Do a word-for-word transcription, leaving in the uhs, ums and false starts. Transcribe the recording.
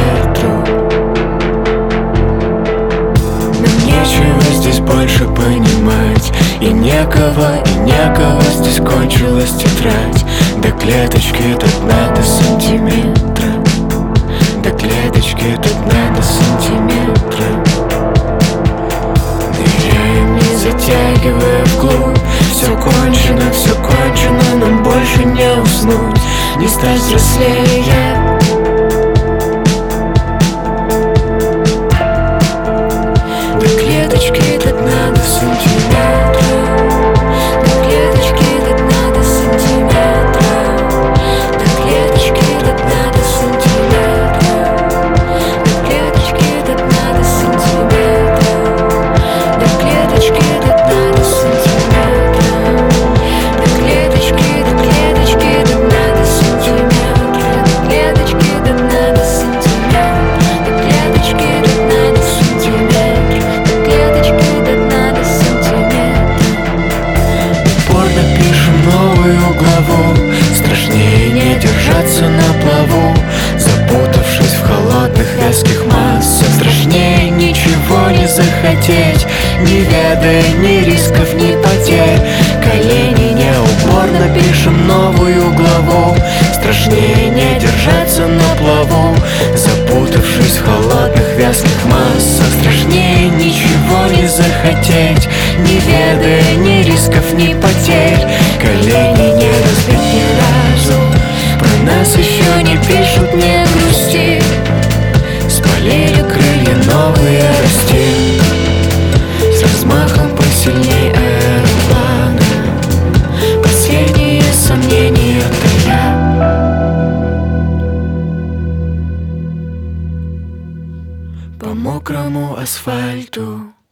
ветру. Нам нечего здесь больше понимать, и некого, и некого. Здесь кончилась тетрадь. До клеточки тут надо сантиметра. До клеточки тут надо сантиметра. Ныряем, не затягивая вглубь. Все кончено, все кончено. Нам больше не уснуть, не стать взрослее. До клеточки тут надо сантиметра. До клеточки тут надо сантиметра. До клеточки тут надо сантиметра. До клеточки тут надо сантиметра. До клеточки тут надо сантиметра. До клеточки, до клеточки тут надо сантиметра. До клеточки тут надо сантиметра. До клеточки тут надо сантиметра. До клеточки тут надо сантиметра. Упорно пишем новую главу. Страшнее не держаться на плаву, запутавшись в холодных вязких массах. Страшнее ничего не захотеть, не ведая ни рисков, ни потерь. Колени не упорно пишем новую главу. Страшнее не держаться на плаву, запутавшись в холодных вязких массах. Страшнее ничего не захотеть, не ведая ни рисков, ни потерь. Колени не разбить ни разу, про нас еще не пишут, не грусти. Спалили крылья новые, расти с размахом посильней аэроплана. Последние сомнения тая. По мокрому асфальту